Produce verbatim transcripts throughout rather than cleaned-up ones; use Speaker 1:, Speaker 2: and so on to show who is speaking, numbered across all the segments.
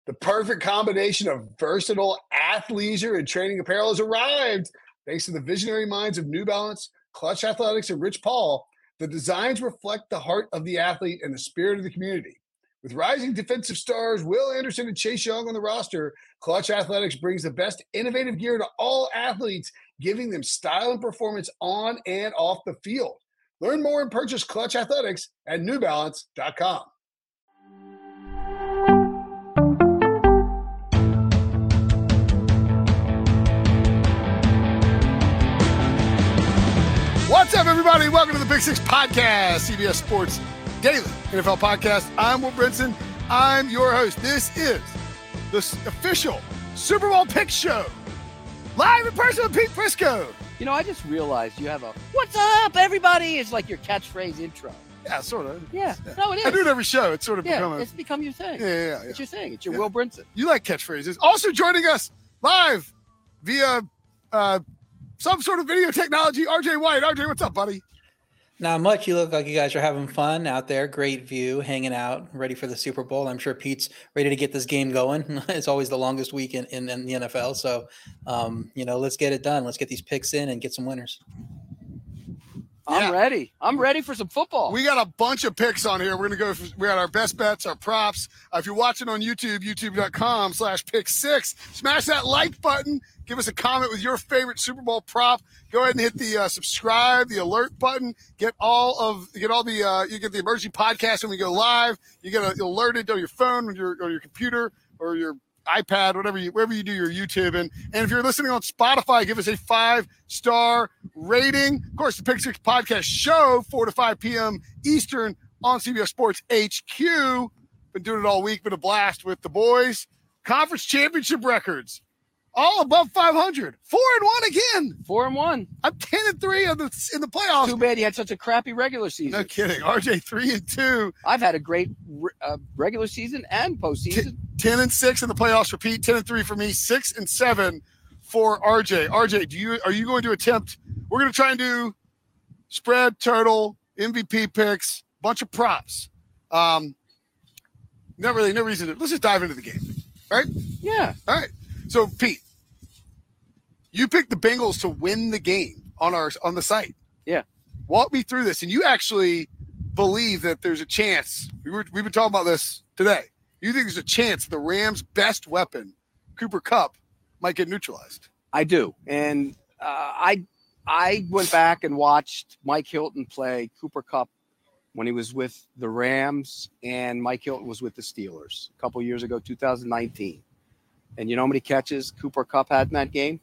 Speaker 1: The perfect combination of versatile athleisure and training apparel has arrived. Thanks to the visionary minds of New Balance, Clutch Athletics, and Rich Paul, the designs reflect the heart of the athlete and the spirit of the community. With rising defensive stars Will Anderson and Chase Young on the roster, Clutch Athletics brings the best innovative gear to all athletes, giving them style and performance on and off the field. Learn more and purchase Clutch Athletics at new balance dot com. What's up, everybody? Welcome to the Big Six Podcast, C B S Sports Daily N F L Podcast. I'm Will Brinson. I'm your host. This is the official Super Bowl Pick Show, live in person with Pete Prisco.
Speaker 2: You know, I just realized you have a "What's up, everybody?" It's like your catchphrase intro.
Speaker 1: Yeah, sort of.
Speaker 2: Yeah, yeah. No, it is.
Speaker 1: I do it every show. It's sort of
Speaker 2: yeah,
Speaker 1: become a...
Speaker 2: it's become your thing.
Speaker 1: Yeah, yeah, yeah.
Speaker 2: It's your thing. It's your
Speaker 1: yeah.
Speaker 2: Will Brinson.
Speaker 1: You like catchphrases. Also joining us live via uh, some sort of video technology, R J White. R J, what's up, buddy?
Speaker 3: Not much. You look like you guys are having fun out there. Great view, hanging out, ready for the Super Bowl. I'm sure Pete's ready to get this game going. It's always the longest week in, in, in the N F L. So, um, you know, let's get it done. Let's get these picks in and get some winners.
Speaker 2: I'm
Speaker 1: yeah.
Speaker 2: ready. I'm ready for some football.
Speaker 1: We got a bunch of picks on here. We're going to go, for, we got our best bets, our props. Uh, if you're watching on YouTube, youtube.com slash pick six, smash that like button. Give us a comment with your favorite Super Bowl prop. Go ahead and hit the uh, subscribe, the alert button. Get all of, get all the, uh, you get the emergency podcast when we go live. You get a, alerted on your phone or your, or your computer or your iPad, whatever you, wherever you do your YouTube. And, and if you're listening on Spotify, give us a five-star rating. Of course, the Pick Six Podcast show, four to five p.m. Eastern on C B S Sports H Q. Been doing it all week. Been a blast with the boys. Conference championship records. All above five hundred. Four and one again.
Speaker 2: Four and one.
Speaker 1: I'm ten and three in the, in the playoffs.
Speaker 2: Too bad you had such a crappy regular season.
Speaker 1: No kidding. R J three and two.
Speaker 2: I've had a great uh, regular season and postseason.
Speaker 1: T- ten and six in the playoffs for Pete. Ten and three for me. Six and seven for R J. R J, do you are you going to attempt? We're going to try and do spread, total, M V P picks, bunch of props. Um, not really, no reason to. Let's just dive into the game, right?
Speaker 2: Yeah.
Speaker 1: All right. So Pete, you picked the Bengals to win the game on our on the site.
Speaker 2: Yeah.
Speaker 1: Walk me through this. And you actually believe that there's a chance. We were, we've been talking about this today. You think there's a chance the Rams' best weapon, Cooper Kupp, might get neutralized?
Speaker 2: I do. And uh, I I went back and watched Mike Hilton play Cooper Kupp when he was with the Rams, and Mike Hilton was with the Steelers a couple years ago, two thousand nineteen. And you know how many catches Cooper Kupp had in that game?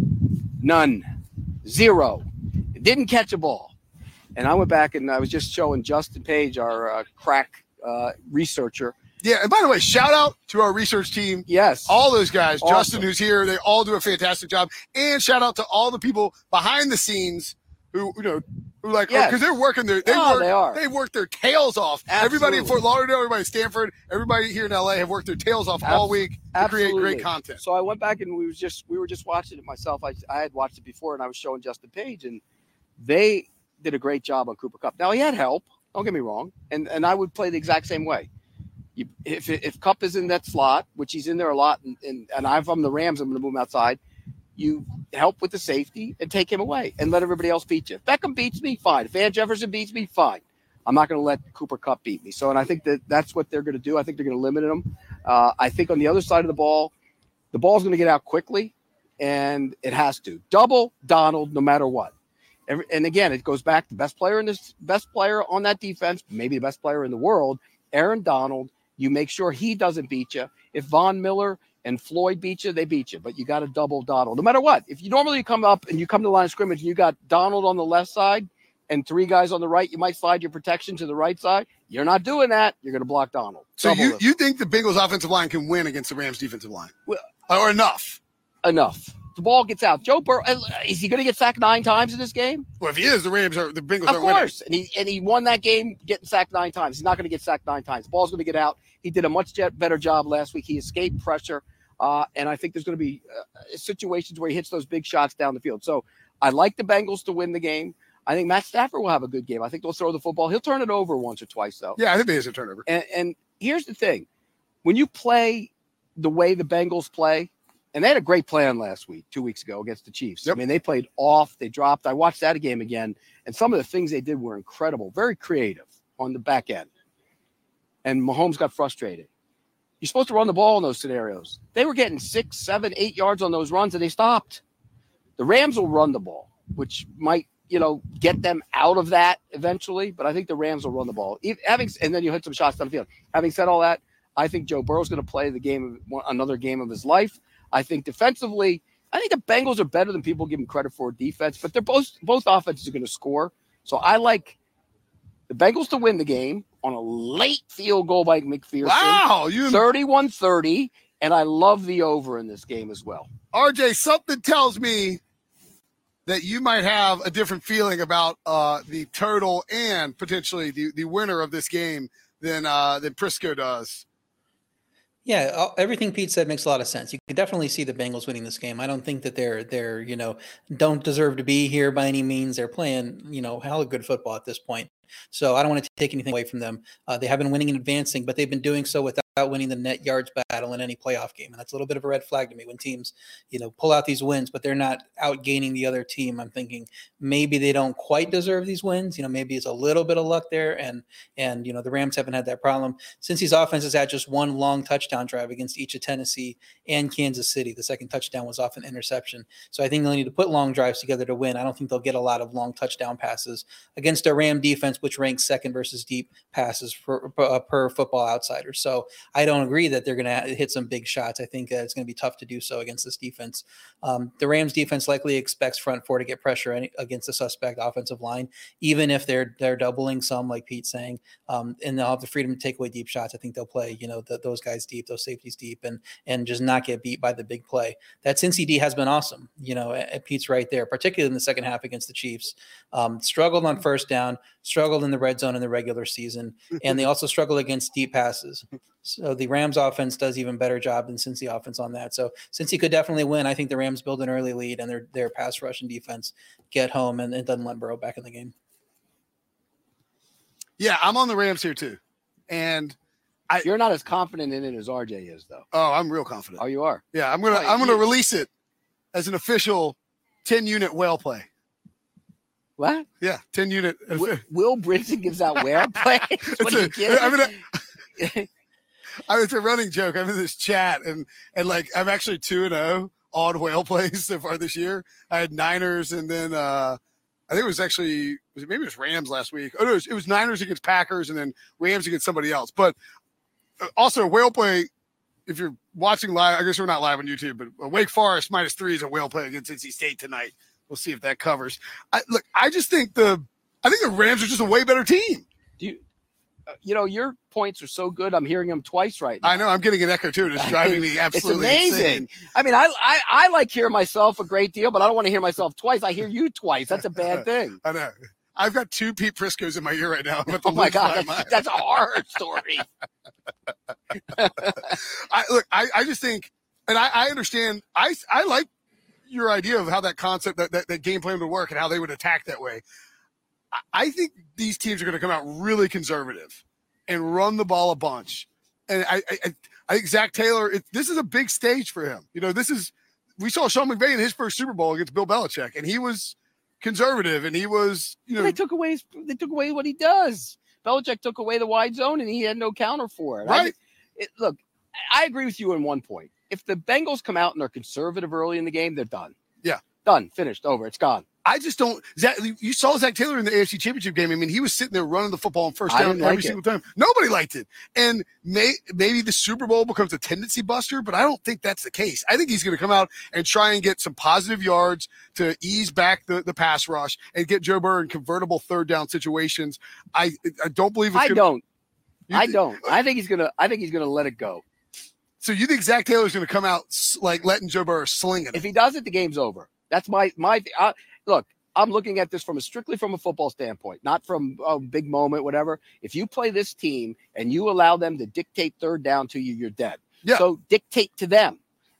Speaker 2: None. Zero. Didn't catch a ball. And I went back and I was just showing Justin Page, our uh, crack uh, researcher.
Speaker 1: Yeah, and by the way, shout out to our research team.
Speaker 2: Yes.
Speaker 1: All those guys.
Speaker 2: Awesome.
Speaker 1: Justin, who's here, they all do a fantastic job. And shout out to all the people behind the scenes who, you know, who like, because
Speaker 2: yes.
Speaker 1: they're working their, they,
Speaker 2: oh,
Speaker 1: work,
Speaker 2: they, are.
Speaker 1: they work their tails off.
Speaker 2: Absolutely.
Speaker 1: Everybody in Fort Lauderdale, everybody in Stanford, everybody here in L A have worked their tails off Abs- all week to
Speaker 2: absolutely.
Speaker 1: create great content.
Speaker 2: So I went back and we was just, we were just watching it myself. I, I had watched it before and I was showing Justin Page, and they did a great job on Cooper Kupp. Now he had help. Don't get me wrong. And, and I would play the exact same way. You, if if Kupp is in that slot, which he's in there a lot, and, and, and I'm from the Rams, I'm going to move him outside, you help with the safety and take him away and let everybody else beat you. If Beckham beats me, fine. If Van Jefferson beats me, fine. I'm not going to let Cooper Kupp beat me. So, and I think that that's what they're going to do. I think they're going to limit him. Uh, I think on the other side of the ball, the ball's going to get out quickly, and it has to. Double Donald no matter what. Every, and again, it goes back to the best player in this, best player on that defense, maybe the best player in the world, Aaron Donald. You make sure he doesn't beat you. If Von Miller and Floyd beat you, they beat you. But you got to double Donald, no matter what. If you normally come up and you come to the line of scrimmage and you got Donald on the left side and three guys on the right, you might slide your protection to the right side. You're not doing that. You're going to block Donald.
Speaker 1: So
Speaker 2: Double
Speaker 1: you,
Speaker 2: him.
Speaker 1: you think the Bengals offensive line can win against the Rams defensive line?
Speaker 2: Well,
Speaker 1: or enough?
Speaker 2: Enough. The ball gets out. Joe Burrow, is he going to get sacked nine times in this game?
Speaker 1: Well, if he is, the Rams are the Bengals
Speaker 2: of
Speaker 1: are
Speaker 2: course.
Speaker 1: winning.
Speaker 2: And he and he won that game getting sacked nine times. He's not going to get sacked nine times. The ball's going to get out. He did a much better job last week. He escaped pressure. Uh, and I think there's going to be uh, situations where he hits those big shots down the field. So I like the Bengals to win the game. I think Matt Stafford will have a good game. I think they'll throw the football. He'll turn it over once or twice, though.
Speaker 1: Yeah, I think he has a turnover.
Speaker 2: And, and here's the thing. When you play the way the Bengals play, and they had a great plan last week, two weeks ago against the Chiefs.
Speaker 1: Yep.
Speaker 2: I mean, they played off, they dropped. I watched that game again, and some of the things they did were incredible, very creative on the back end. And Mahomes got frustrated. You're supposed to run the ball in those scenarios. They were getting six, seven, eight yards on those runs, and they stopped. The Rams will run the ball, which might, you know, get them out of that eventually. But I think the Rams will run the ball. If, having and then you hit some shots down the field. Having said all that, I think Joe Burrow's going to play the game of another game of his life. I think defensively, I think the Bengals are better than people give them credit for defense. But they're both both offenses are going to score. So I like the Bengals to win the game on a late field goal by McPherson.
Speaker 1: Wow, you
Speaker 2: thirty-one thirty, and I love the over in this game as well.
Speaker 1: R J, something tells me that you might have a different feeling about uh, the total and potentially the, the winner of this game than uh, than Prisco does.
Speaker 3: Yeah, uh, everything Pete said makes a lot of sense. You can definitely see the Bengals winning this game. I don't think that they're they're you know don't deserve to be here by any means. They're playing you know hella good football at this point. So I don't want to take anything away from them. Uh, they have been winning and advancing, but they've been doing so without winning the net yards battle in any playoff game. And that's a little bit of a red flag to me when teams, you know, pull out these wins, but they're not outgaining the other team. I'm thinking maybe they don't quite deserve these wins. You know, maybe it's a little bit of luck there. And, and, you know, the Rams haven't had that problem since these offenses had just one long touchdown drive against each of Tennessee and Kansas City. The second touchdown was off an interception. So I think they'll need to put long drives together to win. I don't think they'll get a lot of long touchdown passes against a Ram defense, which ranks second versus deep passes per, per, per Football Outsider. So I don't agree that they're going to hit some big shots. I think uh, it's going to be tough to do so against this defense. Um, the Rams defense likely expects front four to get pressure any, against the suspect offensive line, even if they're they're doubling some, like Pete's saying, um, and they'll have the freedom to take away deep shots. I think they'll play, you know, the, those guys deep, those safeties deep, and and just not get beat by the big play. That Cincy D has been awesome. You know, at Pete's right there, particularly in the second half against the Chiefs. Um, struggled on first down, struggled in the red zone in the regular season, and they also struggle against deep passes. So the Rams offense does even better job than Cincy offense on that. So Cincy could definitely win. I think the Rams build an early lead and their their pass rush and defense get home and it doesn't let Burrow back in the game.
Speaker 1: Yeah, I'm on the Rams here too. And
Speaker 2: I, you're not as confident in it as R J is, though.
Speaker 1: Oh, I'm real confident.
Speaker 2: Oh, you are?
Speaker 1: Yeah, I'm gonna
Speaker 2: oh,
Speaker 1: I'm gonna
Speaker 2: you,
Speaker 1: release it as an official ten unit whale play.
Speaker 2: What?
Speaker 1: Yeah, ten unit.
Speaker 2: Will, Will Brinson gives out whale play? What are you kidding?
Speaker 1: I mean, I, it's a running joke. I'm in this chat, and and like I'm actually two and zero on whale plays so far this year. I had Niners, and then uh, I think it was actually was it, maybe it was Rams last week. Oh no, it was, it was Niners against Packers, and then Rams against somebody else. But also whale play. If you're watching live, I guess we're not live on YouTube, but Wake Forest minus three is a whale play against N C State tonight. We'll see if that covers. I, look, I just think the I think the Rams are just a way better team.
Speaker 2: Do you? You know, your points are so good. I'm hearing them twice right now.
Speaker 1: I know. I'm getting an echo too. It's driving me absolutely
Speaker 2: It's amazing.
Speaker 1: insane.
Speaker 2: I mean, I, I I like hearing myself a great deal, but I don't want to hear myself twice. I hear you twice. That's a bad thing.
Speaker 1: I know. I've got two Pete Priscos in my ear right now.
Speaker 2: Oh my God, that's, that's a horror story.
Speaker 1: I look. I, I just think, and I, I understand. I I like your idea of how that concept, that, that that game plan would work, and how they would attack that way. I think these teams are going to come out really conservative and run the ball a bunch. And I, I, I think Zach Taylor, it, this is a big stage for him. You know, this is, we saw Sean McVay in his first Super Bowl against Bill Belichick, and he was conservative, and he was, you know.
Speaker 2: Well, they took away his, they took away what he does. Belichick took away the wide zone, and he had no counter for it.
Speaker 1: Right.
Speaker 2: I, it look, I agree with you in one point. If the Bengals come out and they're conservative early in the game, they're done.
Speaker 1: Yeah.
Speaker 2: Done. Finished. Over. It's gone.
Speaker 1: I just don't. Zach, you saw Zach Taylor in the A F C Championship game. I mean, he was sitting there running the football on first
Speaker 2: I
Speaker 1: down
Speaker 2: didn't
Speaker 1: every
Speaker 2: like
Speaker 1: single
Speaker 2: it.
Speaker 1: time. Nobody liked it. And may, maybe the Super Bowl becomes a tendency buster, but I don't think that's the case. I think he's going to come out and try and get some positive yards to ease back the, the pass rush and get Joe Burrow in convertible third down situations. I I don't believe it's
Speaker 2: I
Speaker 1: gonna,
Speaker 2: don't.
Speaker 1: You
Speaker 2: I
Speaker 1: th-
Speaker 2: don't. I think he's gonna. I think he's gonna let it go.
Speaker 1: So you think Zach Taylor's going to come out like letting Joe Burrow sling it?
Speaker 2: If he does it, the game's over. That's my my. Uh, look, I'm looking at this from a strictly from a football standpoint, not from a big moment, whatever. If you play this team and you allow them to dictate third down to you, you're dead.
Speaker 1: Yeah.
Speaker 2: So dictate to them.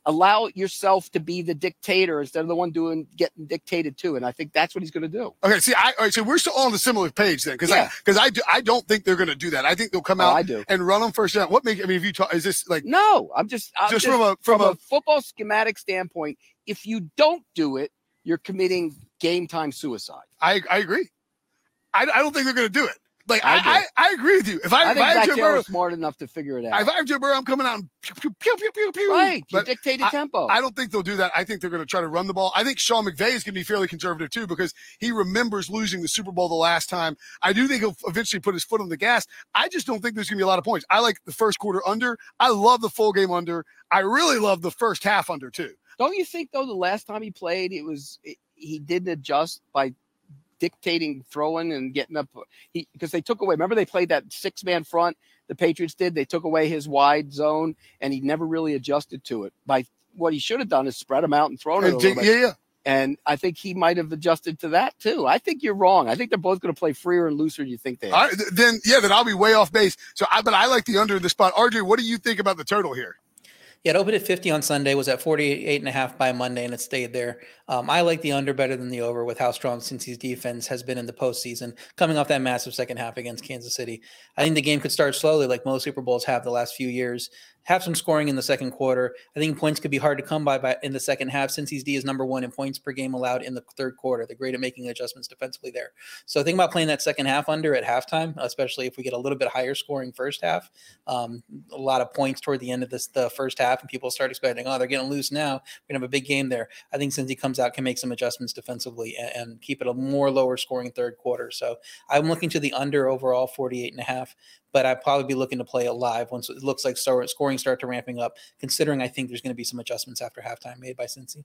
Speaker 2: allow yourself to be the dictator instead of the one doing getting dictated to. And I think that's what he's going to do.
Speaker 1: Okay, see, I, all right, so we're still on the similar page then, because
Speaker 2: Yeah.
Speaker 1: I because I do I don't think they're going to do that. I think they'll come
Speaker 2: Oh,
Speaker 1: out
Speaker 2: I do.
Speaker 1: and run them first down. What make I mean, if you talk, is this like
Speaker 2: No, I'm just I'm
Speaker 1: just
Speaker 2: just,
Speaker 1: from a
Speaker 2: from,
Speaker 1: from
Speaker 2: a,
Speaker 1: a
Speaker 2: football schematic standpoint. If you don't do it, you're committing game time suicide.
Speaker 1: I I agree. I, I don't think they're going to do it. Like
Speaker 2: I
Speaker 1: I,
Speaker 2: do.
Speaker 1: I, I agree with you. If I,
Speaker 2: I
Speaker 1: if
Speaker 2: think
Speaker 1: I have
Speaker 2: Zach
Speaker 1: Joe
Speaker 2: Taylor's
Speaker 1: Burrow,
Speaker 2: smart enough to figure it out.
Speaker 1: if I have Joe Burrow, I'm coming out and pew pew pew pew pew pew.
Speaker 2: Right, you
Speaker 1: But
Speaker 2: dictate the
Speaker 1: I-
Speaker 2: tempo.
Speaker 1: I don't think they'll do that. I think they're going to try to run the ball. I think Sean McVay is going to be fairly conservative too, because he remembers losing the Super Bowl the last time. I do think he'll eventually put his foot on the gas. I just don't think there's going to be a lot of points. I like the first quarter under. I love the full game under. I really love the first half under too.
Speaker 2: Don't you think though? The last time he played, it was it, he didn't adjust by dictating throwing and getting up. He because they took away. Remember they played that six man front. The Patriots did. They took away his wide zone, and he never really adjusted to it. By what he should have done is spread them out and thrown it a
Speaker 1: And
Speaker 2: little
Speaker 1: take-
Speaker 2: bit.
Speaker 1: yeah, yeah.
Speaker 2: And I think he might have adjusted to that too. I think you're wrong. I think they're both going to play freer and looser than you think they are.
Speaker 1: All right, th- then yeah, then I'll be way off base. So I but I like the under in this spot. R J, what do you think about the total here?
Speaker 3: Yeah, it opened at fifty on Sunday, was at forty-eight and a half by Monday, and it stayed there. Um, I like the under better than the over with how strong Cincy's defense has been in the postseason, coming off that massive second half against Kansas City. I think the game could start slowly, like most Super Bowls have the last few years. Have some scoring in the second quarter. I think points could be hard to come by, by in the second half. Cincy's D is number one in points per game allowed in the third quarter. They're great at making adjustments defensively there. So think about playing that second half under at halftime, especially if we get a little bit higher scoring first half. Um, a lot of points toward the end of this the first half, and people start expecting, oh, they're getting loose now. We're gonna have a big game there. I think Cincy comes out, can make some adjustments defensively and, and keep it a more lower scoring third quarter. So I'm looking to the under overall forty-eight and a half. But I'd probably be looking to play it live once it looks like start, scoring start to ramping up, considering I think there's going to be some adjustments after halftime made by Cincy.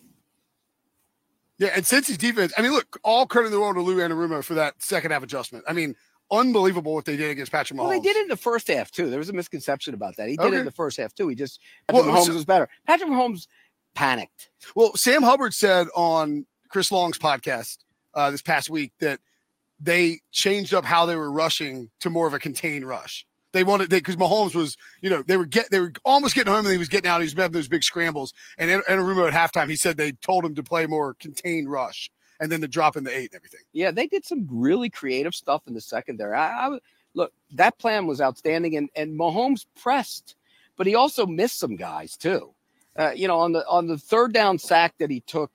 Speaker 1: Yeah, and Cincy's defense, I mean, look, all credit in the world to Lou Anarumo for that second half adjustment. I mean, unbelievable what they did against Patrick Mahomes.
Speaker 2: Well, they did it in the first half too. There was a misconception about that. He did
Speaker 1: Okay.
Speaker 2: it in the first half too. He just Patrick
Speaker 1: Well,
Speaker 2: Mahomes
Speaker 1: so-
Speaker 2: was better. Patrick Mahomes panicked.
Speaker 1: Well, Sam Hubbard said on Chris Long's podcast uh, this past week that they changed up how they were rushing to more of a contained rush. They wanted they because Mahomes was, you know, they were get they were almost getting home and he was getting out. He was having those big scrambles. And An- Anarumo at halftime, he said they told him to play more contained rush and then to drop in the eight and everything.
Speaker 2: Yeah, they did some really creative stuff in the secondary. I, I would- look, that plan was outstanding, and and Mahomes pressed, but he also missed some guys too. Uh, you know, on the on the third down sack that he took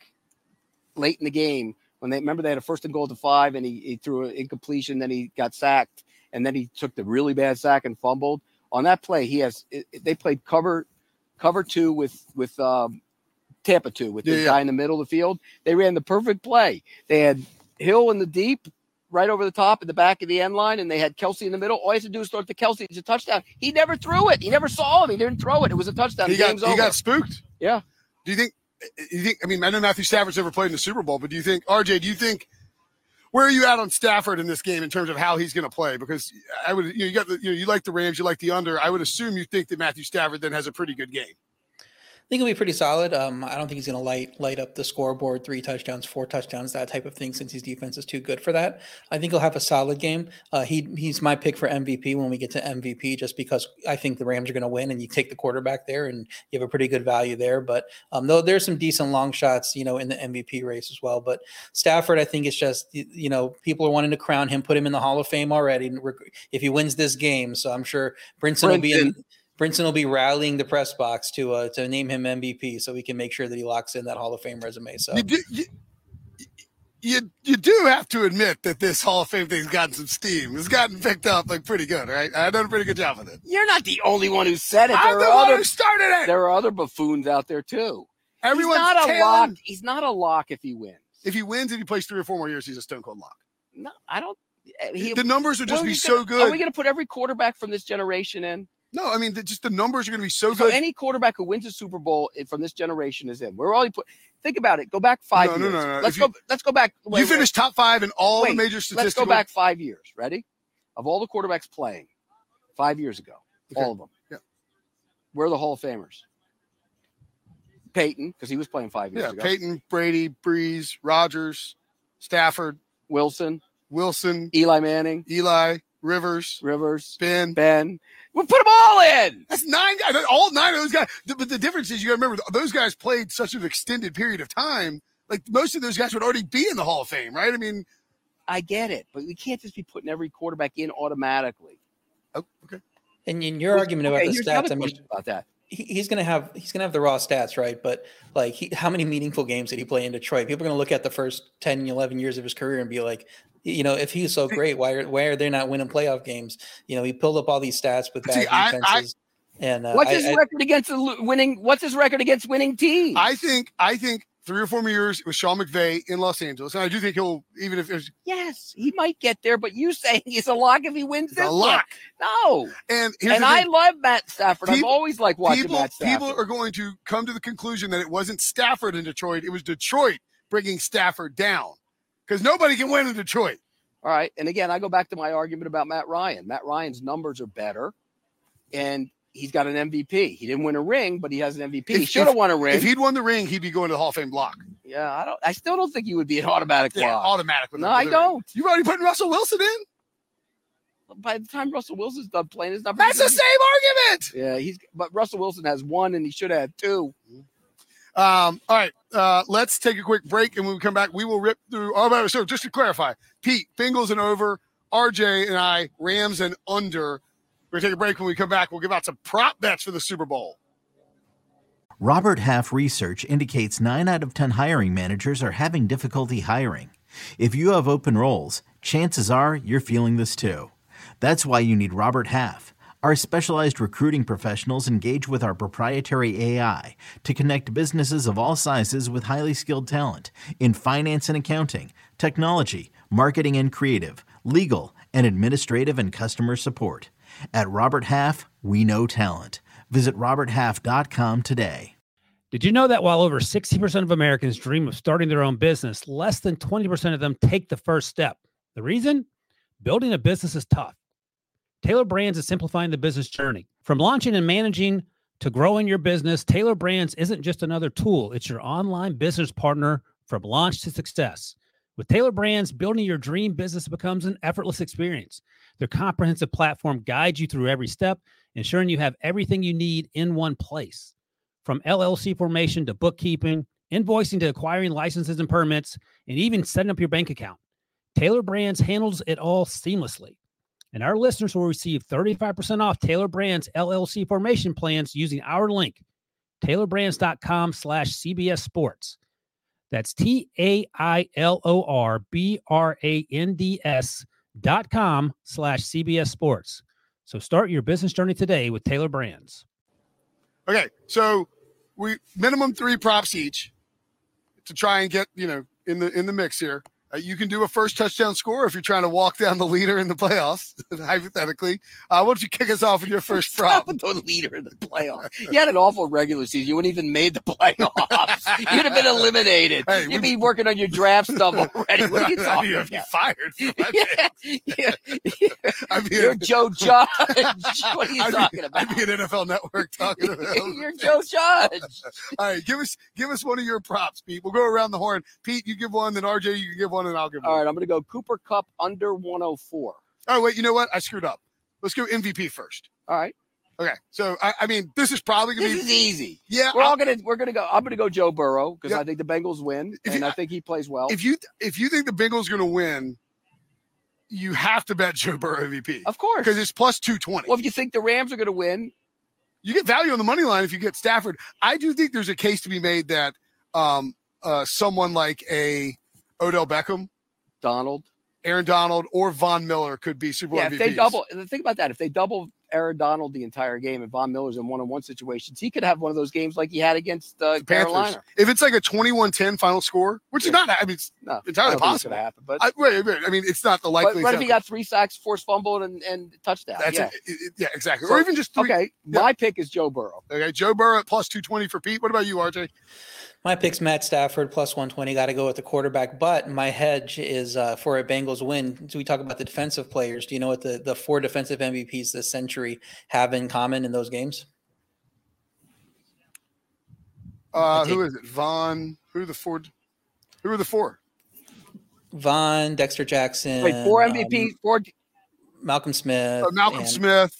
Speaker 2: late in the game, when they remember they had a first and goal to five, and he, he threw an incompletion, then he got sacked, and then he took the really bad sack and fumbled. On that play, he has it, they played cover cover two with with um, Tampa two with the
Speaker 1: Yeah, yeah.
Speaker 2: guy in the middle of the field. They ran the perfect play. They had Hill in the deep, right over the top at the back of the end line, and they had Kelsey in the middle. All he has to do is throw it to Kelsey. It's a touchdown. He never threw it. He never saw him. He didn't throw it. It was a touchdown.
Speaker 1: He
Speaker 2: The
Speaker 1: got
Speaker 2: game's
Speaker 1: he
Speaker 2: over.
Speaker 1: got spooked.
Speaker 2: Yeah.
Speaker 1: Do you think you think I mean I know Matthew Stafford's never played in the Super Bowl, but do you think R J, do you think where are you at on Stafford in this game in terms of how he's going to play? Because I would, you know, you got the, you know, you like the Rams, you like the under. I would assume you think that Matthew Stafford then has a pretty good game.
Speaker 3: I think he'll be pretty solid. Um, I don't think he's going to light light up the scoreboard, three touchdowns, four touchdowns, that type of thing, since his defense is too good for that. I think he'll have a solid game. Uh, he he's my pick for M V P when we get to M V P, just because I think the Rams are going to win, and you take the quarterback there, and you have a pretty good value there. But um, though there's some decent long shots, you know, in the M V P race as well. But Stafford, I think it's just, you know, people are wanting to crown him, put him in the Hall of Fame already, if he wins this game. So I'm sure Brinson will be in. Brinson will be rallying the press box to uh, to name him M V P, so we can make sure that he locks in that Hall of Fame resume. So
Speaker 1: You do, you, you, you do have to admit that this Hall of Fame thing's gotten some steam. It's gotten picked up like pretty good, right? I've done a pretty good job with it.
Speaker 2: You're not the only one who said it.
Speaker 1: I'm
Speaker 2: There
Speaker 1: the
Speaker 2: are
Speaker 1: one
Speaker 2: other
Speaker 1: who started it.
Speaker 2: there are other buffoons out there too.
Speaker 1: Everyone's
Speaker 2: he's not a
Speaker 1: tailing.
Speaker 2: lock. He's not a lock if he wins.
Speaker 1: If he wins and he plays three or four more years, he's a stone cold lock.
Speaker 2: No, I don't. He,
Speaker 1: The numbers would just
Speaker 2: what are
Speaker 1: be
Speaker 2: we
Speaker 1: so
Speaker 2: gonna-
Speaker 1: good.
Speaker 2: Are we going to put every quarterback from this generation in?
Speaker 1: No, I mean, the, just the numbers are going to be so
Speaker 2: So
Speaker 1: good.
Speaker 2: any quarterback who wins a Super Bowl from this generation is in. We're already put. Think about it. Go back five
Speaker 1: No, no,
Speaker 2: years.
Speaker 1: no, no.
Speaker 2: Let's
Speaker 1: If
Speaker 2: go.
Speaker 1: you-
Speaker 2: let's go back. wait,
Speaker 1: you
Speaker 2: wait.
Speaker 1: finished top five in all the
Speaker 2: Wait,
Speaker 1: major
Speaker 2: Let's
Speaker 1: statistical.
Speaker 2: go back five years. Ready? Of all the quarterbacks playing, five years ago,
Speaker 1: Okay.
Speaker 2: all of them.
Speaker 1: Yeah.
Speaker 2: Where are the Hall of Famers? Peyton, because he was playing five years
Speaker 1: Yeah,
Speaker 2: ago.
Speaker 1: Peyton, Brady, Breeze, Rodgers, Stafford,
Speaker 2: Wilson,
Speaker 1: Wilson,
Speaker 2: Eli Manning.
Speaker 1: Eli. Rivers,
Speaker 2: Rivers,
Speaker 1: Ben.
Speaker 2: Ben. We'll put them all in.
Speaker 1: That's nine guys. All nine of those guys. But the difference is you got to remember those guys played such an extended period of time. Like most of those guys would already be in the Hall of Fame, right? I mean,
Speaker 2: I get it, but we can't just be putting every quarterback in automatically.
Speaker 1: oh, okay.
Speaker 3: And in your argument
Speaker 2: okay,
Speaker 3: about the
Speaker 2: here's
Speaker 3: stats,
Speaker 2: another
Speaker 3: I mean,
Speaker 2: question about that.
Speaker 3: he, he's gonna have he's gonna have the raw stats, right? But like, he, how many meaningful games did he play in Detroit? People are gonna look at the first ten, eleven years of his career and be like, you know, if he's so great, why are why are they not winning playoff games? You know, he pulled up all these stats with bad
Speaker 1: See, I-
Speaker 3: defenses. I, and uh,
Speaker 2: What's
Speaker 3: I,
Speaker 2: his
Speaker 3: I,
Speaker 2: record against the lo- winning? What's his record against winning teams?
Speaker 1: I think I think three or four years with Sean McVay in Los Angeles, and I do think he'll even if there's
Speaker 2: yes, he might get there, but you saying he's a lock if he wins
Speaker 1: a
Speaker 2: this one.
Speaker 1: lock.
Speaker 2: No.
Speaker 1: And here's
Speaker 2: And
Speaker 1: the
Speaker 2: I
Speaker 1: thing.
Speaker 2: love Matt Stafford. I've
Speaker 1: People-
Speaker 2: always liked watching
Speaker 1: people
Speaker 2: Matt Stafford.
Speaker 1: people are going to come to the conclusion that it wasn't Stafford in Detroit; it was Detroit bringing Stafford down because nobody can win in Detroit.
Speaker 2: All right. And again, I go back to my argument about Matt Ryan. Matt Ryan's numbers are better, and he's got an M V P. He didn't win a ring, but he has an M V P. He
Speaker 1: If-
Speaker 2: should have won a ring.
Speaker 1: If he'd won the ring, he'd be going to the Hall of Fame block.
Speaker 2: yeah, I don't. I still don't think he would be an automatic
Speaker 1: Yeah,
Speaker 2: lock.
Speaker 1: automatic. with
Speaker 2: No,
Speaker 1: the-
Speaker 2: I
Speaker 1: with the-
Speaker 2: don't.
Speaker 1: You've already put Russell Wilson in.
Speaker 2: By the time Russell Wilson's done playing, his numbers.
Speaker 1: That's the same argument.
Speaker 2: Yeah, he's. But Russell Wilson has one, and he should have two.
Speaker 1: Um, all right, uh, let's take a quick break, and when we come back, we will rip through. Oh, but so just to clarify, Pete, Bengals and over, R J and I, Rams and under. We're gonna take a break. When we come back, we'll give out some prop bets for the Super Bowl.
Speaker 4: Robert Half research indicates nine out of ten hiring managers are having difficulty hiring. If you have open roles, chances are you're feeling this too. That's why you need Robert Half. Our specialized recruiting professionals engage with our proprietary A I to connect businesses of all sizes with highly skilled talent in finance and accounting, technology, marketing and creative, legal, and administrative and customer support. At Robert Half, we know talent. Visit robert half dot com today.
Speaker 5: Did you know that while over sixty percent of Americans dream of starting their own business, less than twenty percent of them take the first step? The reason? Building a business is tough. Taylor Brands is simplifying the business journey. From launching and managing to growing your business, Taylor Brands isn't just another tool. It's your online business partner from launch to success. With Taylor Brands, building your dream business becomes an effortless experience. Their comprehensive platform guides you through every step, ensuring you have everything you need in one place. From L L C formation to bookkeeping, invoicing to acquiring licenses and permits, and even setting up your bank account, Taylor Brands handles it all seamlessly. And our listeners will receive thirty-five percent off Taylor Brands L L C formation plans using our link, taylor brands dot com slash C B S Sports. That's T A I L O R B R A N D S dot com slash C B S Sports. So start your business journey today with Taylor Brands.
Speaker 1: Okay, so we minimum three props each to try and get you know in the in the mix here. Uh, you can do a first touchdown score if you're trying to walk down the leader in the playoffs, hypothetically. Uh, why don't you kick us off with your first prop?
Speaker 2: Stop the leader in the playoffs. You had an awful regular season. You wouldn't even made the playoffs. You'd have been eliminated.
Speaker 1: Hey,
Speaker 2: You'd
Speaker 1: we-
Speaker 2: be working on your draft stuff already. What are you talking
Speaker 1: You'd
Speaker 2: about?
Speaker 1: be fired. For that.
Speaker 2: yeah, yeah.
Speaker 1: I mean,
Speaker 2: You're Joe Judge. What are you
Speaker 1: I'd
Speaker 2: talking
Speaker 1: be,
Speaker 2: about?
Speaker 1: I'd be an N F L Network talking about.
Speaker 2: You're Joe Judge.
Speaker 1: All right, give us give us one of your props, Pete. We'll go around the horn. Pete, you give one, then R J, you can give one, and I'll give one.
Speaker 2: All right, I'm going to go Cooper Kupp under one oh four.
Speaker 1: Oh, wait, you know what? I screwed up. Let's go M V P first.
Speaker 2: All right,
Speaker 1: Okay, so I, I mean, this is probably gonna
Speaker 2: this
Speaker 1: be
Speaker 2: is easy.
Speaker 1: yeah.
Speaker 2: We're
Speaker 1: I'll-
Speaker 2: all gonna we're gonna go. I'm gonna go Joe Burrow because
Speaker 1: Yeah.
Speaker 2: I think the Bengals win,
Speaker 1: If
Speaker 2: and
Speaker 1: you-
Speaker 2: I think he plays well.
Speaker 1: if you if you think the Bengals are gonna win, you have to bet Joe Burrow M V P
Speaker 2: Of course.
Speaker 1: because it's plus two twenty.
Speaker 2: Well, if you think the Rams are gonna win,
Speaker 1: You get value on the money line if you get Stafford. I do think there's a case to be made that um, uh, someone like a Odell Beckham,
Speaker 2: Donald.
Speaker 1: Aaron Donald, or Von Miller could be Super Bowl
Speaker 2: Yeah,
Speaker 1: M V
Speaker 2: if
Speaker 1: Ps.
Speaker 2: they double, think about that. If they double Aaron Donald the entire game and Von Miller's in one-on-one situations, he could have one of those games like he had against uh,
Speaker 1: The Panthers.
Speaker 2: Carolina.
Speaker 1: If it's like a twenty-one ten final score, which is
Speaker 2: Yeah.
Speaker 1: not, I mean, it's
Speaker 2: No,
Speaker 1: entirely
Speaker 2: I don't think it's
Speaker 1: possible.
Speaker 2: gonna happen. But,
Speaker 1: I, wait, wait, I mean, it's not the
Speaker 2: but
Speaker 1: likely.
Speaker 2: what if he
Speaker 1: example.
Speaker 2: got three sacks, forced fumble, and, and touchdown?
Speaker 1: That's
Speaker 2: yeah.
Speaker 1: it, it, it- yeah, exactly.
Speaker 2: So-
Speaker 1: or even just three.
Speaker 2: Okay,
Speaker 1: Yeah.
Speaker 2: my pick is Joe Burrow.
Speaker 1: Okay, Joe Burrow at plus two twenty for Pete. What about you, R J?
Speaker 3: My pick's Matt Stafford plus one twenty. Got to go with the quarterback. But my hedge is uh, for a Bengals win. So we talk about the defensive players. Do you know what the, the four defensive M V Ps this century have in common in those games?
Speaker 1: Uh,
Speaker 3: I take-
Speaker 1: who is it? Von. Who are the four? Who are the four?
Speaker 3: Vaughn, Dexter Jackson.
Speaker 2: Wait, four M V Ps,
Speaker 3: um,
Speaker 2: four.
Speaker 3: Malcolm Smith,
Speaker 1: Uh, Malcolm
Speaker 3: and,
Speaker 1: Smith.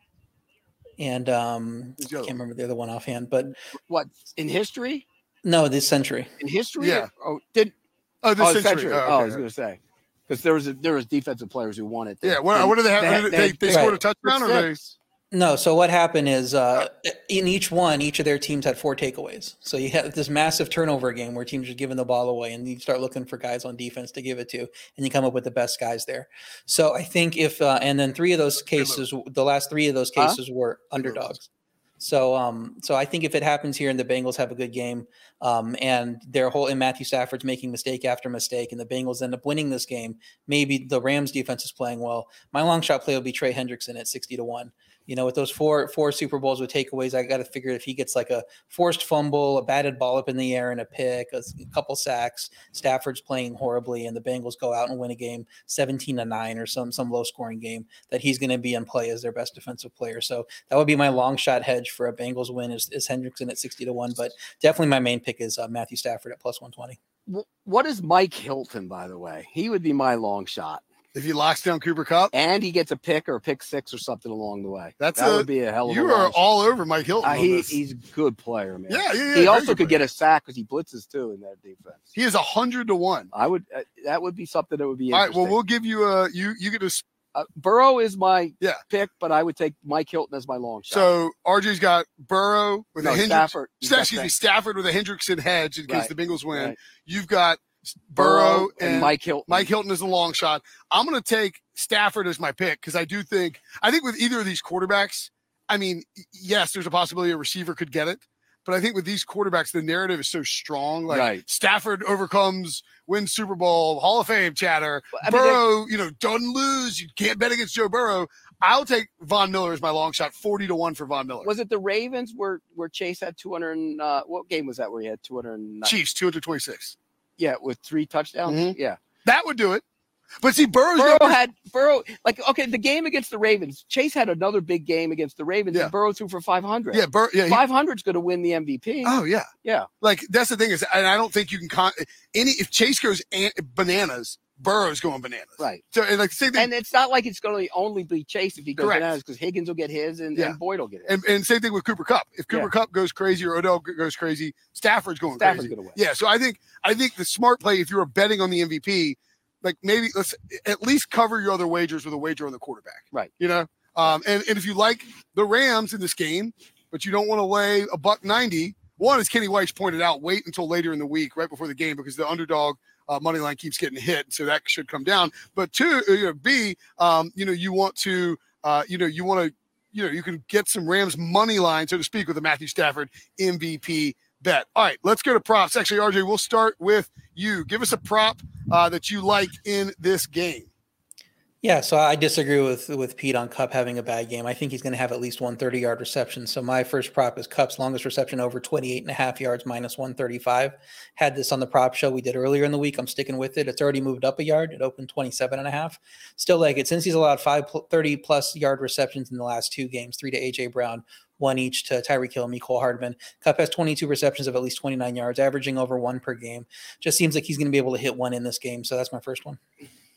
Speaker 3: and um,
Speaker 1: Who's
Speaker 3: I
Speaker 1: the other
Speaker 3: can't
Speaker 1: one?
Speaker 3: remember the other one offhand, but
Speaker 2: What in history?
Speaker 3: no, this century.
Speaker 2: In history?
Speaker 1: Yeah.
Speaker 2: Oh, did
Speaker 1: Oh, this
Speaker 2: oh,
Speaker 1: century.
Speaker 2: century.
Speaker 1: Oh,
Speaker 2: Oh, I
Speaker 1: okay.
Speaker 2: was going to say because there was a, there was defensive players who won it.
Speaker 1: Yeah. What, what did they have?
Speaker 2: They,
Speaker 1: They,
Speaker 2: they,
Speaker 1: they,
Speaker 2: had-
Speaker 1: they
Speaker 2: they
Speaker 1: scored a
Speaker 3: Right.
Speaker 1: touchdown, or they?
Speaker 2: six.
Speaker 3: No, so what happened is uh, in each one, each of their teams had four takeaways. So you had this massive turnover game where teams are giving the ball away, and you start looking for guys on defense to give it to, and you come up with the best guys there. So I think if uh, and then three of those cases, the last three of those
Speaker 2: Huh?
Speaker 3: cases were underdogs. So um, so I think if it happens here and the Bengals have a good game, um, and their whole and Matthew Stafford's making mistake after mistake, and the Bengals end up winning this game, maybe the Rams defense is playing well. My long shot play will be Trey Hendrickson at sixty to one. You know, with those four four Super Bowls with takeaways, I got to figure if he gets like a forced fumble, a batted ball up in the air, and a pick, a, a couple sacks, Stafford's playing horribly, and the Bengals go out and win a game seventeen to nine or some some low scoring game, that he's going to be in play as their best defensive player. So that would be my long shot hedge for a Bengals win is, is Hendrickson at sixty to one. But definitely my main pick is uh, Matthew Stafford at plus one twenty.
Speaker 2: What is Mike Hilton, by the way? He would be my long shot.
Speaker 1: If he locks down Cooper Kupp,
Speaker 2: And he gets a pick or a pick six or something along the way.
Speaker 1: That's
Speaker 2: that
Speaker 1: a-
Speaker 2: would be a hell of a
Speaker 1: you
Speaker 2: long
Speaker 1: are
Speaker 2: shot.
Speaker 1: all over Mike Hilton.
Speaker 2: Uh,
Speaker 1: on
Speaker 2: he,
Speaker 1: this.
Speaker 2: he's a good player, man.
Speaker 1: Yeah, yeah, yeah.
Speaker 2: He
Speaker 1: very
Speaker 2: also
Speaker 1: good
Speaker 2: could
Speaker 1: player.
Speaker 2: get a sack because he blitzes too in that defense.
Speaker 1: He is a hundred to one.
Speaker 2: I would. Uh, that would be something that would be
Speaker 1: All right.
Speaker 2: interesting.
Speaker 1: Well, we'll give you a you. You get a
Speaker 2: uh, Burrow is my
Speaker 1: Yeah.
Speaker 2: pick, but I would take Mike Hilton as my long shot.
Speaker 1: so R J's got Burrow with
Speaker 2: no,
Speaker 1: a Hendrickson.
Speaker 2: Stafford. He's got
Speaker 1: Excuse me,
Speaker 2: Stafford.
Speaker 1: Stafford with a Hendrickson hedge in case
Speaker 2: Right,
Speaker 1: the Bengals win.
Speaker 2: right.
Speaker 1: You've got Burrow and,
Speaker 2: Mike Hilton.
Speaker 1: Mike Hilton is a long shot. I'm going to take Stafford as my pick because I do think I think with either of these quarterbacks, I mean, yes, there's a possibility a receiver could get it, but I think with these quarterbacks, the narrative is so strong. Like
Speaker 2: Right.
Speaker 1: Stafford overcomes, wins Super Bowl, Hall of Fame chatter.
Speaker 2: I mean,
Speaker 1: Burrow, you know, doesn't lose. You can't bet against Joe Burrow. I'll take Von Miller as my long shot, forty to one for Von Miller.
Speaker 2: Was it the Ravens where where Chase had two hundred? And, uh, what game was that where he had two hundred?
Speaker 1: Chiefs two hundred twenty-six.
Speaker 2: Yeah, with three touchdowns.
Speaker 1: Mhm.
Speaker 2: Yeah,
Speaker 1: That would do it. But see, Burrow's
Speaker 2: Burrow
Speaker 1: numbers-
Speaker 2: had Burrow like okay. The game against the Ravens, Chase had another big game against the Ravens.
Speaker 1: Yeah.
Speaker 2: And Burrow threw for five hundred.
Speaker 1: yeah, Bur- yeah. he-
Speaker 2: five hundred is going to win the M V P.
Speaker 1: oh yeah.
Speaker 2: Yeah,
Speaker 1: Like that's the thing is, and I don't think you can con- any if Chase goes an- bananas, Burrow's going bananas.
Speaker 2: right.
Speaker 1: So and like same thing,
Speaker 2: And it's not like it's going to only be Chase if he goes
Speaker 1: Correct.
Speaker 2: bananas because Higgins will get his and,
Speaker 1: Yeah.
Speaker 2: and Boyd will get his.
Speaker 1: and, and same thing with Cooper Kupp. If Cooper
Speaker 2: Yeah.
Speaker 1: Kupp goes crazy or Odell g- goes crazy, Stafford's going
Speaker 2: Stafford's
Speaker 1: crazy.
Speaker 2: going to win.
Speaker 1: Yeah. So I think I think the smart play if you were betting on the M V P, like maybe let's at least cover your other wagers with a wager on the quarterback.
Speaker 2: Right.
Speaker 1: You know, um, and and if you like the Rams in this game, but you don't want to lay a buck ninety. One, as Kenny White's pointed out, wait until later in the week, right before the game, because the underdog uh, money line keeps getting hit, so that should come down. But two, uh, you know, B, um, you know, you want to, uh, you know, you want to, you know, you can get some Rams money line, so to speak, with a Matthew Stafford M V P bet. All right, let's go to props. Actually, R J, we'll start with you. Give us a prop uh, that you like in this game.
Speaker 3: Yeah, so I disagree with with Pete on Kupp having a bad game. I think he's going to have at least one thirty-yard reception. So my first prop is Kupp's longest reception over twenty-eight and a half yards minus one thirty-five. Had this on the prop show we did earlier in the week. I'm sticking with it. It's already moved up a yard. It opened twenty-seven and a half. Still like it since he's allowed five thirty plus yard receptions in the last two games, three to A J Brown, one each to Tyreek Hill and Mecole Hardman. Kupp has twenty-two receptions of at least twenty-nine yards, averaging over one per game. Just seems like he's going to be able to hit one in this game. So that's my first one.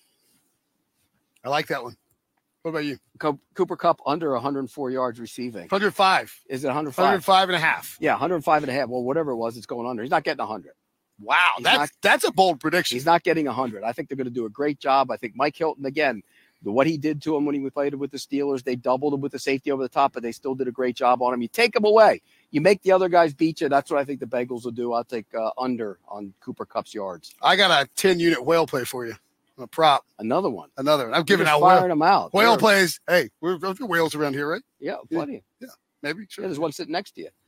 Speaker 1: I like that one. What about you?
Speaker 2: Co- Cooper Kupp under one hundred four yards receiving.
Speaker 1: one hundred five.
Speaker 2: Is it one hundred
Speaker 1: one hundred
Speaker 2: five?
Speaker 1: five and a half.
Speaker 2: Yeah, one hundred five and a half. Well, whatever it was, it's going under. He's not getting one hundred.
Speaker 1: Wow,
Speaker 2: He's
Speaker 1: that's
Speaker 2: not-
Speaker 1: that's a bold prediction.
Speaker 2: He's not getting one hundred. I think they're going to do a great job. I think Mike Hilton, again, the, what he did to him when he played with the Steelers, they doubled him with the safety over the top, but they still did a great job on him. You take him away. You make the other guys beat you. That's what I think the Bengals will do. I'll take uh, under on Cooper Kupp's yards.
Speaker 1: I got a ten-unit whale play for you. A prop.
Speaker 2: Another one.
Speaker 1: Another one. I'm
Speaker 2: You're
Speaker 1: giving
Speaker 2: just
Speaker 1: out
Speaker 2: firing
Speaker 1: whale,
Speaker 2: them out.
Speaker 1: whale
Speaker 2: They're-
Speaker 1: plays. Hey, we're we're whales around here, right?
Speaker 2: Yeah, plenty.
Speaker 1: Maybe.
Speaker 2: Yeah,
Speaker 1: Sure.
Speaker 2: there's one sitting next to you.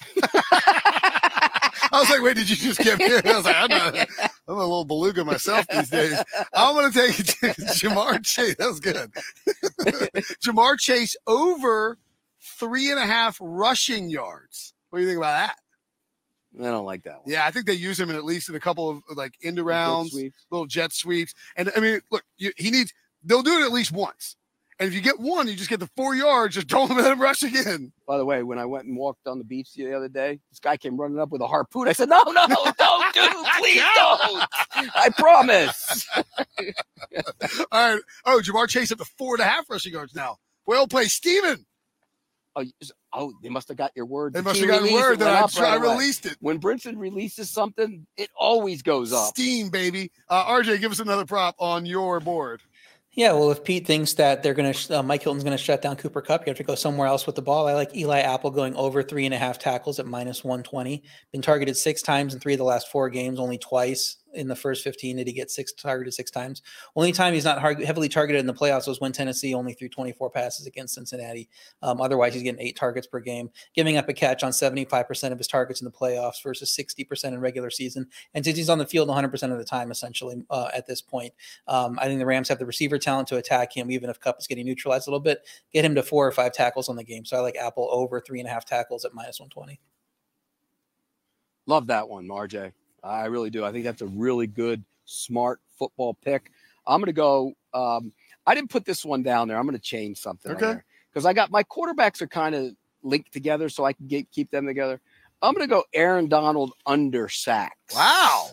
Speaker 1: I was like, wait, did you just give me? I was like, I'm, not, I'm a little beluga myself these days. I'm going to take Jamar Chase. That was good. Jamar Chase over three and a half rushing yards. What do you think about that?
Speaker 2: I don't like that one.
Speaker 1: Yeah, I think they use him in at least in a couple of like end
Speaker 2: Jet
Speaker 1: arounds,
Speaker 2: sweeps.
Speaker 1: little jet sweeps. And I mean, look, you, he needs, they'll do it at least once. And if you get one, you just get the four yards. Just don't let him rush again.
Speaker 2: By the way, when I went and walked on the beach the other day, this guy came running up with a harpoon. I said, no, no, don't do, please don't. I promise.
Speaker 1: All right. Oh, Jamar Chase up to four and a half rushing yards now. Well played, Steven.
Speaker 2: Oh, oh, they must have got your word.
Speaker 1: They
Speaker 2: The
Speaker 1: must
Speaker 2: key
Speaker 1: have gotten
Speaker 2: release,
Speaker 1: word
Speaker 2: it
Speaker 1: that
Speaker 2: went
Speaker 1: I,
Speaker 2: up
Speaker 1: try, I
Speaker 2: right away.
Speaker 1: released it.
Speaker 2: When Brinson releases something, it always goes up.
Speaker 1: Steam, baby. Uh, R J, give us another prop on your board.
Speaker 3: Yeah, well, if Pete thinks that they're going to, uh, Mike Hilton's going to shut down Cooper Kupp, you have to go somewhere else with the ball. I like Eli Apple going over three and a half tackles at minus one twenty. Been targeted six times in three of the last four games, only twice in the first fifteen did he get six targeted six times. Only time he's not hard, heavily targeted in the playoffs was when Tennessee only threw twenty-four passes against Cincinnati. Um, otherwise, he's getting eight targets per game, giving up a catch on seventy-five percent of his targets in the playoffs versus sixty percent in regular season. And since he's on the field one hundred percent of the time, essentially, uh, at this point, um, I think the Rams have the receiver talent to attack him, even if Kupp is getting neutralized a little bit, get him to four or five tackles on the game. So I like Apple over three and a half tackles at minus one twenty.
Speaker 2: Love that one, R J. I really do. I think that's a really good, smart football pick. I'm going to go. Um, I didn't put this one down there. I'm going to change something.
Speaker 1: Okay.
Speaker 2: Because I got my quarterbacks are kind of linked together, so I can get, keep them together. I'm going to go Aaron Donald under sacks.
Speaker 1: Wow.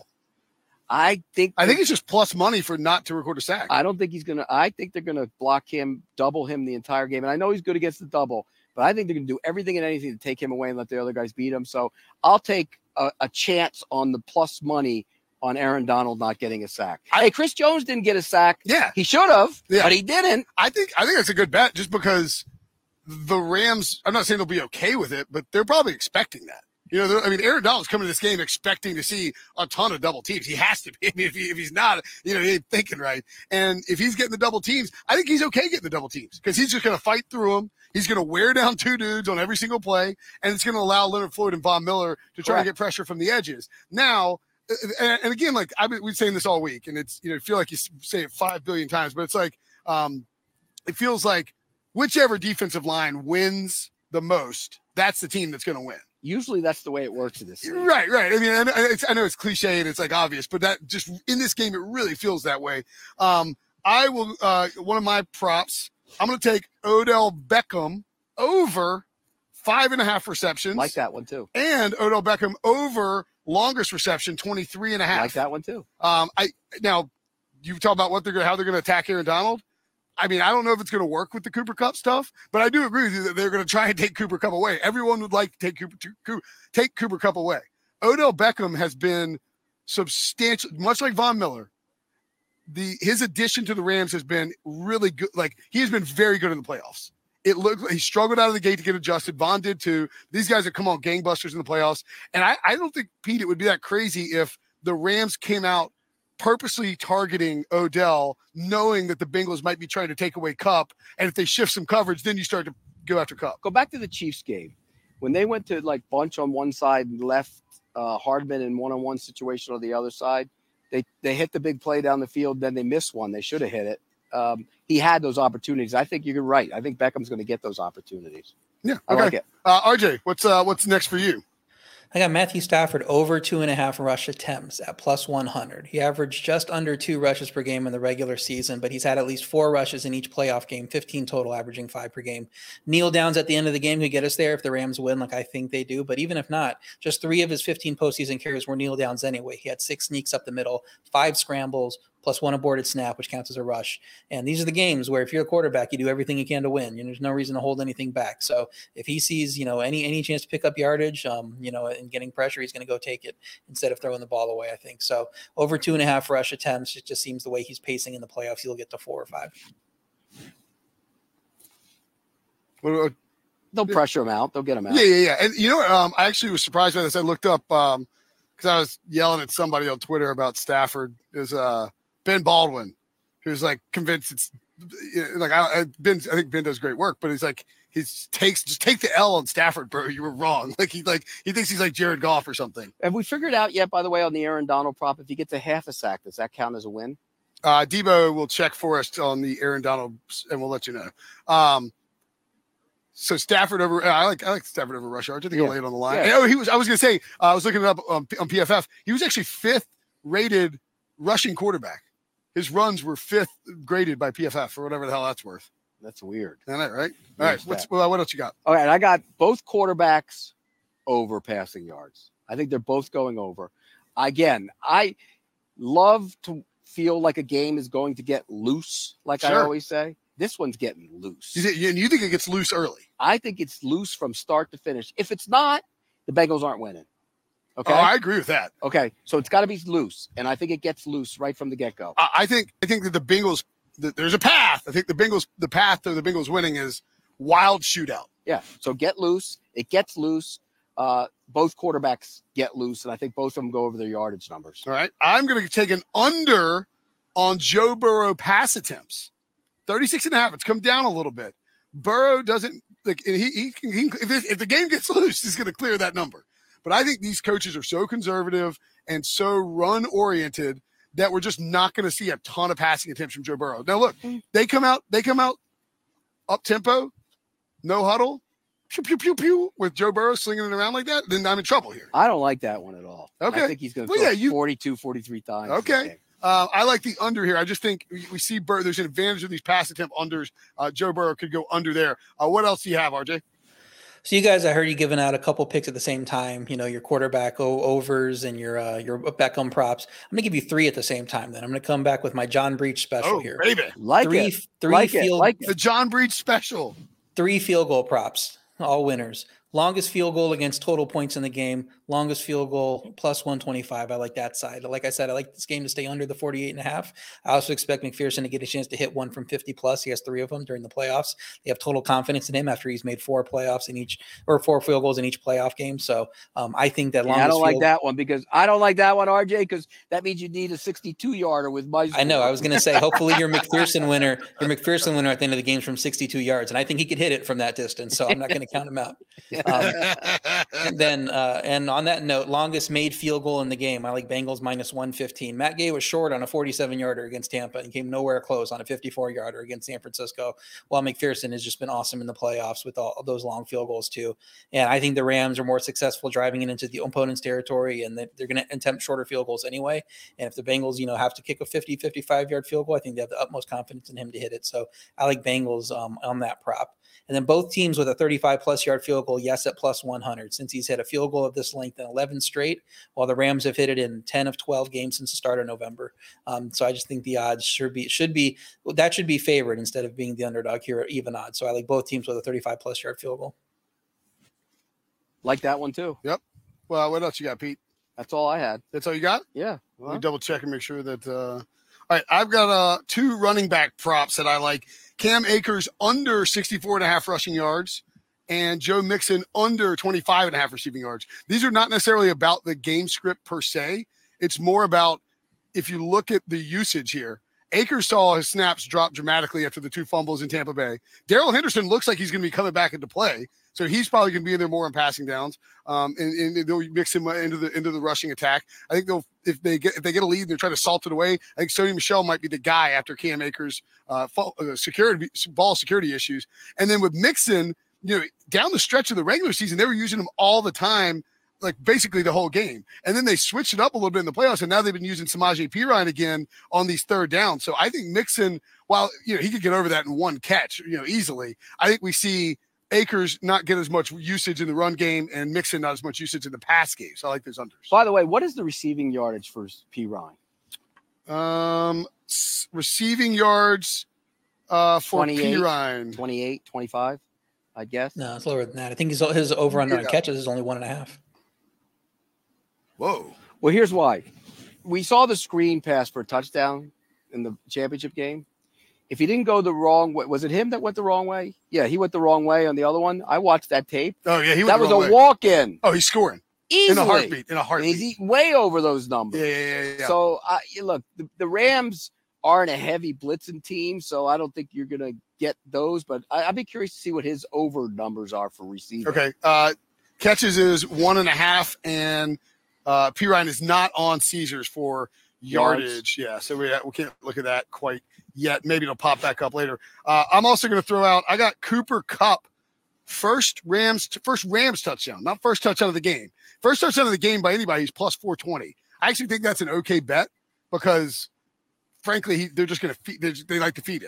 Speaker 2: I think.
Speaker 1: I think it's just plus money for not to record a sack.
Speaker 2: I don't think he's going to. I think they're going to block him, double him the entire game. And I know he's good against the double, but I think they're going to do everything and anything to take him away and let the other guys beat him. So I'll take a, a chance on the plus money on Aaron Donald not getting a sack. Hey, Chris Jones didn't get a sack.
Speaker 1: Yeah.
Speaker 2: He should have,
Speaker 1: Yeah.
Speaker 2: but he didn't.
Speaker 1: I think I think that's a good bet just because the Rams, I'm not saying they'll be okay with it, but they're probably expecting that. You know, I mean, Aaron Donald's coming to this game expecting to see a ton of double teams. He has to be. I mean, if, he, if he's not, you know, he ain't thinking right. And if he's getting the double teams, I think he's okay getting the double teams because he's just going to fight through them. He's going to wear down two dudes on every single play, and it's going to allow Leonard Floyd and Von Miller to try
Speaker 2: Correct.
Speaker 1: to get pressure from the edges. Now, and, and again, like I've been, we've been saying this all week, and it's, you know, I feel like you say it five billion times, but it's like, um, it feels like whichever defensive line wins the most, that's the team that's going to win.
Speaker 2: Usually that's the way it works in this league.
Speaker 1: Right, right. I mean, I know, it's, I know it's cliche and it's like obvious, but that just in this game, it really feels that way. Um, I will, uh, one of my props, I'm going to take Odell Beckham over five and a half receptions.
Speaker 2: Like that one too.
Speaker 1: And Odell Beckham over longest reception, twenty-three and a half.
Speaker 2: Like that one too.
Speaker 1: Um, I, now you talk about what they're going to, how they're going to attack Aaron Donald. I mean, I don't know if it's going to work with the Cooper Kupp stuff, but I do agree with you that they're going to try and take Cooper Kupp away. Everyone would like to take Cooper, to, take Cooper Kupp away. Odell Beckham has been substantial, much like Von Miller. The his addition to the Rams has been really good. Like he has been very good in the playoffs. It looked like he struggled out of the gate to get adjusted. Von did too. These guys have come on gangbusters in the playoffs, and I, I don't think Pete it would be that crazy if the Rams came out purposely targeting Odell, knowing that the Bengals might be trying to take away Kupp, and if they shift some coverage, then you start to go after Kupp.
Speaker 2: Go back to the Chiefs game. When they went to like bunch on one side and left uh, Hardman in one-on-one situation on the other side, they they hit the big play down the field, then they missed one. They should have hit it. Um, he had those opportunities. I think you're right. I think Beckham's going to get those opportunities.
Speaker 1: Yeah,
Speaker 2: I
Speaker 1: okay.
Speaker 2: like it.
Speaker 1: Uh, R J, what's uh, what's next for you?
Speaker 3: I got Matthew Stafford over two and a half rush attempts at plus one hundred. He averaged just under two rushes per game in the regular season, but he's had at least four rushes in each playoff game, fifteen total, averaging five per game. Kneel downs at the end of the game could get us there if the Rams win, like I think they do. But even if not, just three of his fifteen postseason carries were kneel downs anyway. He had six sneaks up the middle, five scrambles, plus one aborted snap, which counts as a rush. And these are the games where if you're a quarterback, you do everything you can to win. You know, there's no reason to hold anything back. So if he sees, you know, any any chance to pick up yardage, um, you know, and getting pressure, he's going to go take it instead of throwing the ball away, I think. So over two and a half rush attempts, it just seems the way he's pacing in the playoffs, he'll get to four or five.
Speaker 1: What,
Speaker 2: They'll pressure him out. They'll get him out.
Speaker 1: Yeah, yeah, yeah. And you know what? Um, I actually was surprised by this. I looked up um, because I was yelling at somebody on Twitter about Stafford. Is uh, Ben Baldwin, who's like convinced it's like I, I Ben. I think Ben does great work, but he's like he takes just take the L on Stafford, bro. You were wrong. Like he like he thinks he's like Jared Goff or something.
Speaker 2: Have we figured out yet, by the way, on the Aaron Donald prop, if he gets a half a sack, does that count as a win?
Speaker 1: Uh, Debo will check for us on the Aaron Donald, and we'll let you know. Um, So Stafford over, I like I like Stafford over rush yards. I think
Speaker 2: Yeah.
Speaker 1: he'll lay it on the line.
Speaker 2: Yeah.
Speaker 1: And, oh, he was. I was going to say uh, I was looking it up on, on P F F. He was actually fifth rated rushing quarterback. His runs were fifth graded by P F F for whatever the hell that's worth.
Speaker 2: That's weird.
Speaker 1: Isn't that right? All
Speaker 2: Weird
Speaker 1: right.
Speaker 2: stat.
Speaker 1: What's, well, what else you got?
Speaker 2: All right, I got both quarterbacks over passing yards. I think they're both going over. Again, I love to feel like a game is going to get loose, like I
Speaker 1: Sure.
Speaker 2: always say. This one's getting loose.
Speaker 1: You think, and you think it gets loose early?
Speaker 2: I think it's loose from start to finish. If it's not, the Bengals aren't winning. Okay.
Speaker 1: Oh, I agree with that.
Speaker 2: Okay. So it's got to be loose, and I think it gets loose right from the get-go.
Speaker 1: I, I think I think that the Bengals, that there's a path. I think the Bengals, the path to the Bengals winning is wild shootout.
Speaker 2: Yeah. So get loose. It gets loose. Uh, both quarterbacks get loose, and I think both of them go over their yardage numbers.
Speaker 1: All right. I'm going to take an under on Joe Burrow pass attempts. thirty-six and a half. It's come down a little bit. Burrow doesn't like he, he, can, he if, it, if the game gets loose, he's going to clear that number. But I think these coaches are so conservative and so run oriented that we're just not going to see a ton of passing attempts from Joe Burrow. Now look, they come out, they come out up tempo, no huddle, pew pew pew pew with Joe Burrow slinging it around like that. Then I'm in trouble here.
Speaker 2: I don't like that one at all.
Speaker 1: Okay.
Speaker 2: I think he's going to
Speaker 1: Well,
Speaker 2: throw
Speaker 1: yeah, you-
Speaker 2: forty-two, forty-three times. in this
Speaker 1: Okay.
Speaker 2: game.
Speaker 1: Uh, I like the under here. I just think we, we see Burrow. There's an advantage of these pass attempt unders. Uh, Joe Burrow could go under there. Uh, what else do you have, R J?
Speaker 3: So you guys, I heard you giving out a couple picks at the same time. You know, your quarterback o- overs and your uh, your Beckham props. I'm gonna give you three at the same time. Then I'm gonna come back with my John Breach special
Speaker 1: Oh,
Speaker 3: here.
Speaker 1: baby.
Speaker 2: Like
Speaker 3: Three,
Speaker 2: it.
Speaker 3: three
Speaker 2: like it.
Speaker 3: field,
Speaker 2: Like it.
Speaker 1: The John Breach special.
Speaker 3: three field goal props, all winners. Longest field goal against total points in the game. Longest field goal plus one twenty-five. I like that side. Like I said, I like this game to stay under the forty-eight and a half. I also expect McPherson to get a chance to hit one from fifty plus. He has three of them during the playoffs. They have total confidence in him after he's made four playoffs in each, or four field goals in each playoff game. So um, I think that
Speaker 2: Yeah,
Speaker 3: longest
Speaker 2: I don't like
Speaker 3: field,
Speaker 2: that one because I don't like that one, R J, because that means you need a sixty-two yarder with Meisner.
Speaker 3: I know. I was going to say, hopefully your McPherson winner, your McPherson winner at the end of the game is from sixty-two yards, and I think he could hit it from that distance. So I'm not going to count him out. Um, and then, uh, and on that note, longest made field goal in the game. I like Bengals minus one fifteen. Matt Gay was short on a forty-seven yarder against Tampa and came nowhere close on a fifty-four yarder against San Francisco. While McPherson has just been awesome in the playoffs with all of those long field goals too. And I think the Rams are more successful driving it into the opponent's territory, and that they're going to attempt shorter field goals anyway. And if the Bengals, you know, have to kick a fifty, fifty-five yard field goal, I think they have the utmost confidence in him to hit it. So I like Bengals um, on that prop. And then both teams with a thirty-five plus yard field goal, yes, at plus one hundred, since he's hit a field goal of this length in eleven straight, while the Rams have hit it in ten of twelve games since the start of November. Um, so I just think the odds should be, should be, that should be favored instead of being the underdog here at even odds. So I like both teams with a thirty-five plus yard field goal.
Speaker 2: Like that one too.
Speaker 1: Well, what else you got, Pete?
Speaker 2: That's all I had.
Speaker 1: That's all you got?
Speaker 2: Yeah.
Speaker 1: Let me double check and make sure that. Uh... All right, I've got uh, two running back props that I like. Cam Akers under sixty-four and a half rushing yards, and Joe Mixon under twenty-five and a half receiving yards. These are not necessarily about the game script per se. It's more about if you look at the usage here. Akers saw his snaps drop dramatically after the two fumbles in Tampa Bay. Darrell Henderson looks like he's going to be coming back into play, so he's probably going to be in there more on passing downs. Um, and, and they'll mix him into the into the rushing attack. I think they'll if they get if they get a lead, they're trying to salt it away. I think Sony Michel might be the guy after Cam Akers' uh, fall, uh, security ball security issues. And then with Mixon, you know, down the stretch of the regular season, they were using him all the time, like basically the whole game. And then they switched it up a little bit in the playoffs, and now they've been using Samaje Perine again on these third downs. So I think Mixon, while you know he could get over that in one catch, you know, easily, I think we see Akers not get as much usage in the run game and Mixon not as much usage in the pass game. So I like those unders.
Speaker 2: By the way, what is the receiving yardage for P. Ryan?
Speaker 1: Um, s- receiving yards uh, for
Speaker 2: twenty-eight,
Speaker 1: Perine.
Speaker 2: twenty-eight, twenty-five, I guess.
Speaker 3: No, it's lower than that. I think his, his over under on
Speaker 1: Yeah.
Speaker 3: catches is only one and a half.
Speaker 1: Whoa.
Speaker 2: Well, here's why. We saw the screen pass for a touchdown in the championship game. If he didn't go the wrong way, was it him that went the wrong way? Yeah, he went the wrong way on the other one. I watched that tape.
Speaker 1: Oh yeah, he went
Speaker 2: That
Speaker 1: the
Speaker 2: was
Speaker 1: wrong
Speaker 2: a
Speaker 1: way.
Speaker 2: walk-in.
Speaker 1: Oh, he's scoring
Speaker 2: Easily.
Speaker 1: in a heartbeat. In a
Speaker 2: And
Speaker 1: heartbeat.
Speaker 2: he's way over those numbers.
Speaker 1: Yeah, yeah, yeah, yeah.
Speaker 2: So, I, look, the, the Rams aren't a heavy blitzing team, so I don't think you're going to get those. But I, I'd be curious to see what his over numbers are for receiving.
Speaker 1: Okay. Uh, catches is one and a half, and uh, Perine is not on Caesars for
Speaker 2: Yards.
Speaker 1: yardage. Yeah, so we, we can't look at that quite yet. Maybe it'll pop back up later. Uh, I'm also going to throw out. I got Cooper Kupp first Rams first Rams touchdown, not first touchdown of the game. First touchdown of the game by anybody is plus four twenty. I actually think that's an okay bet because, frankly, he, they're just going to feed. They like to feed him.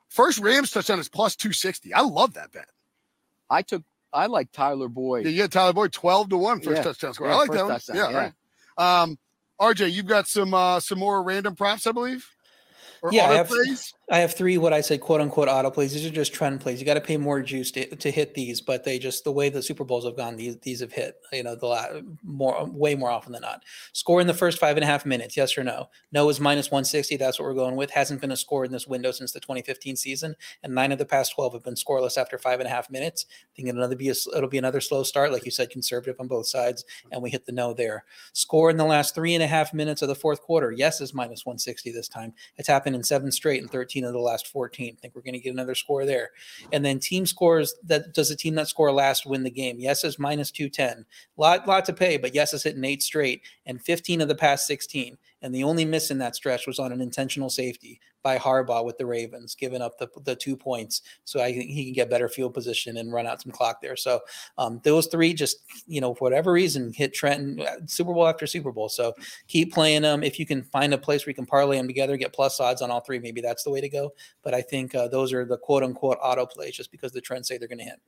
Speaker 1: First Rams touchdown is plus two sixty. I love that bet.
Speaker 2: I took I like Tyler Boyd.
Speaker 1: Yeah, you get Tyler Boyd twelve to one first
Speaker 2: Yeah.
Speaker 1: touchdown score.
Speaker 2: Yeah,
Speaker 1: I like
Speaker 2: first
Speaker 1: that one.
Speaker 2: touchdown,
Speaker 1: Yeah,
Speaker 2: yeah.
Speaker 1: right. Um, R J, you've got some uh, some more random props, I believe. Or
Speaker 3: Yeah, I
Speaker 1: auto
Speaker 3: have,
Speaker 1: plays?
Speaker 3: I have three what I say quote unquote auto plays. These are just trend plays. You got to pay more juice to, to hit these, but they just the way the Super Bowls have gone, these these have hit. You know, the la- more way more often than not. Score in the first five and a half minutes, yes or no? No is minus one sixty. That's what we're going with. Hasn't been a score in this window since the twenty fifteen season, and nine of the past twelve have been scoreless after five and a half minutes. I think it'll another be a, it'll be another slow start, like you said, conservative on both sides, and we hit the no there. Score in the last three and a half minutes of the fourth quarter, yes is minus one sixty this time. It's happened in seven straight and thirteen of the last fourteen. I think we're going to get another score there. And then team scores, that does the team that score last win the game? Yes is minus two ten. Lot, lot to pay, but yes is hitting eight straight and fifteen of the past sixteen. And the only miss in that stretch was on an intentional safety by Harbaugh with the Ravens, giving up the, the two points. So I think he can get better field position and run out some clock there. So um, those three just, you know, for whatever reason, hit Trenton Super Bowl after Super Bowl. So keep playing them. If you can find a place where you can parlay them together, get plus odds on all three, maybe that's the way to go. But I think uh, those are the quote unquote auto plays just because the trends say they're going to hit.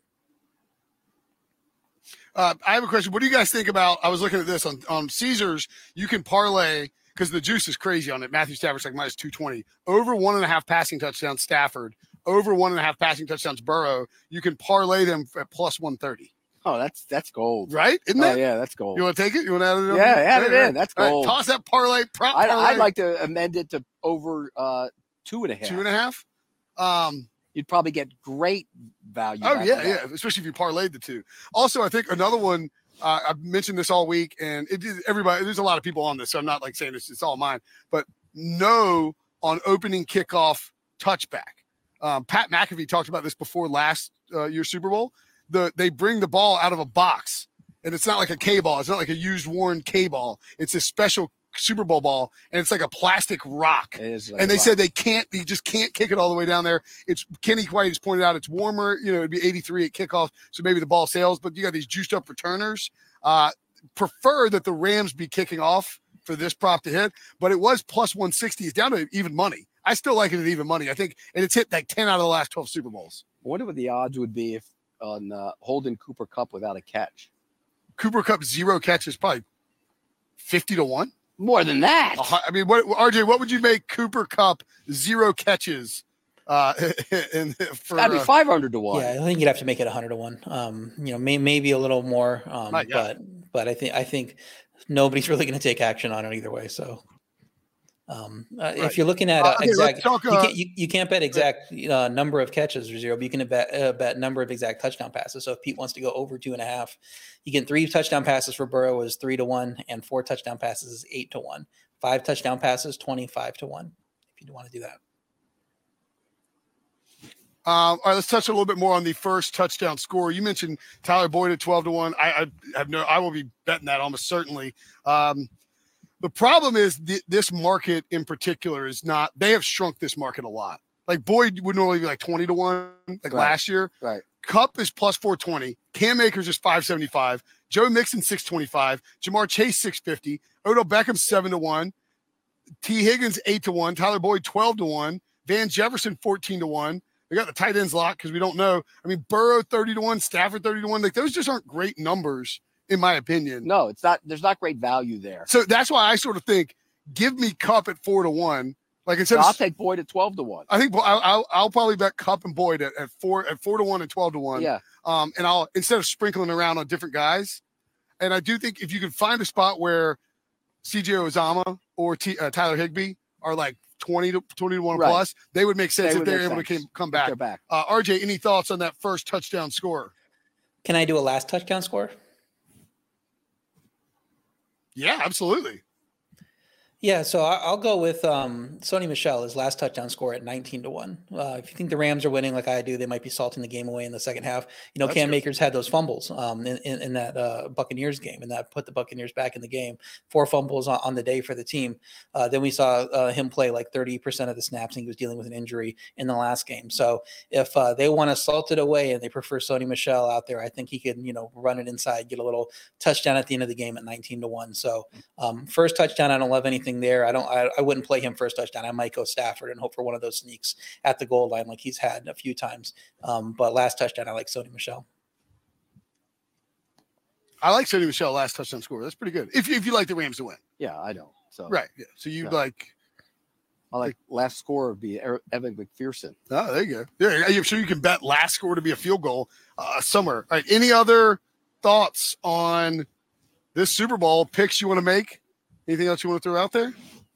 Speaker 1: Uh, I have a question. What do you guys think about? I was looking at this on, on Caesars. You can parlay because the juice is crazy on it. Matthew Stafford's like minus two twenty. Over one and a half passing touchdowns, Stafford. Over one and a half passing touchdowns, Burrow. You can parlay them at plus one thirty.
Speaker 2: Oh, that's that's gold.
Speaker 1: Right? Isn't
Speaker 2: Oh
Speaker 1: that?
Speaker 2: yeah, that's gold.
Speaker 1: You want to take it? You want to add it?
Speaker 2: Yeah, add it
Speaker 1: Right,
Speaker 2: in. That's
Speaker 1: All right,
Speaker 2: gold.
Speaker 1: toss that parlay. Prop
Speaker 2: I,
Speaker 1: parlay.
Speaker 2: I'd like to amend it to over uh, two and a half.
Speaker 1: two and a half. Um,
Speaker 2: You'd probably get great value.
Speaker 1: Oh
Speaker 2: back
Speaker 1: yeah,
Speaker 2: to
Speaker 1: yeah.
Speaker 2: that.
Speaker 1: Especially if you parlayed the two. Also, I think another one. Uh, I've mentioned this all week, and it is everybody. There's a lot of people on this, so I'm not like saying this. It's all mine. But no on opening kickoff touchback. Um, Pat McAfee talked about this before last uh, year's Super Bowl. The they bring the ball out of a box, and it's not like a K ball. It's not like a used worn K ball. It's a special Super Bowl ball, and it's like a plastic rock.
Speaker 2: It is like
Speaker 1: And they
Speaker 2: rock.
Speaker 1: said they can't, they just can't kick it all the way down there. It's Kenny White has pointed out it's warmer, you know, it'd be eighty-three at kickoff, so maybe the ball sails, but you got these juiced up returners. Uh, prefer that the Rams be kicking off for this prop to hit, but it was plus one sixty. It's down to even money. I still like it at even money, I think, and it's hit like ten out of the last twelve Super Bowls.
Speaker 2: I wonder what the odds would be if on uh, holding Cooper Kupp without a catch.
Speaker 1: Cooper Kupp zero catches, probably fifty to one.
Speaker 2: More than that.
Speaker 1: A hu- I mean, what R J? What would you make Cooper Kupp zero catches? Uh, in, for
Speaker 2: That'd be
Speaker 1: uh,
Speaker 2: five hundred to one.
Speaker 3: Yeah, I think you'd have to make it a hundred to one. Um, you know, may, maybe a little more. Um,
Speaker 1: Not yet.
Speaker 3: but but I think I think nobody's really going to take action on it either way. So, um, uh,
Speaker 1: Right.
Speaker 3: if you're looking at
Speaker 1: Uh,
Speaker 3: uh,
Speaker 1: okay, let's
Speaker 3: exact,
Speaker 1: talk,
Speaker 3: you,
Speaker 1: uh,
Speaker 3: can't, you, you can't bet exact uh, number of catches or zero, but you can bet uh, bet number of exact touchdown passes. So if Pete wants to go over two and a half, you get three touchdown passes for Burrow is three to one, and four touchdown passes is eight to one. Five touchdown passes, twenty-five to one. If you want to do that.
Speaker 1: Um, all right, let's touch a little bit more on the first touchdown score. You mentioned Tyler Boyd at twelve to one. I, I have no, I will be betting that almost certainly. Um, the problem is th- this market in particular is not, they have shrunk this market a lot. Like Boyd would normally be like twenty to one, like
Speaker 2: Right.
Speaker 1: last year.
Speaker 2: Right.
Speaker 1: Kupp is plus four twenty. Cam Akers is five seventy-five. Joe Mixon six twenty-five. Jamar Chase six fifty. Odell Beckham seven to one. T Higgins eight to one. Tyler Boyd twelve to one. Van Jefferson fourteen to one. They got the tight ends locked because we don't know. I mean, Burrow thirty to one, Stafford thirty to one. Like those just aren't great numbers, in my opinion.
Speaker 2: No, it's not. There's not great value there.
Speaker 1: So that's why I sort of think, give me Kupp at four to one. Like instead
Speaker 2: So
Speaker 1: of,
Speaker 2: I'll take Boyd at twelve to one.
Speaker 1: I think I'll, I'll, I'll probably bet Kupp and Boyd at, at four at four to one and twelve to one.
Speaker 2: Yeah.
Speaker 1: Um, and I'll instead of sprinkling around on different guys. And I do think if you can find a spot where C J Uzomah or T, uh, Tyler Higbee are like twenty to twenty to one
Speaker 2: Right.
Speaker 1: plus, they would make sense
Speaker 2: They
Speaker 1: if
Speaker 2: would
Speaker 1: they're
Speaker 2: make
Speaker 1: able to
Speaker 2: sense.
Speaker 1: came, come
Speaker 2: If
Speaker 1: back.
Speaker 2: They're back.
Speaker 1: Uh, R J, any thoughts on that first touchdown score?
Speaker 3: Can I do a last touchdown score?
Speaker 1: Yeah, absolutely.
Speaker 3: Yeah, so I- I'll go with um, Sony Michel, his last touchdown score at nineteen to one. Uh, if you think the Rams are winning like I do, they might be salting the game away in the second half. You know,
Speaker 1: That's
Speaker 3: Cam
Speaker 1: good.
Speaker 3: Akers had those fumbles um, in, in, in that uh, Buccaneers game, and that put the Buccaneers back in the game. Four fumbles on, on the day for the team. Uh, then we saw uh, him play like thirty percent of the snaps, and he was dealing with an injury in the last game. So if uh, they want to salt it away and they prefer Sony Michel out there, I think he can, you know, run it inside, get a little touchdown at the end of the game at nineteen to one. So um, first touchdown, I don't love anything anything there. I don't. I, I wouldn't play him first touchdown. I might go Stafford and hope for one of those sneaks at the goal line like he's had a few times. Um, but last touchdown, I like Sony Michel.
Speaker 1: I like Sony Michel last touchdown score. That's pretty good. If you, if you like the Rams to win.
Speaker 2: Yeah, I don't. So
Speaker 1: Right. Yeah. So you
Speaker 2: Yeah.
Speaker 1: like.
Speaker 2: I like last score would be Er- Evan McPherson.
Speaker 1: Oh, there you go. Yeah, I'm sure you can bet last score to be a field goal uh, somewhere. All right. Any other thoughts on this Super Bowl picks you want to make? Anything else you want to throw out there?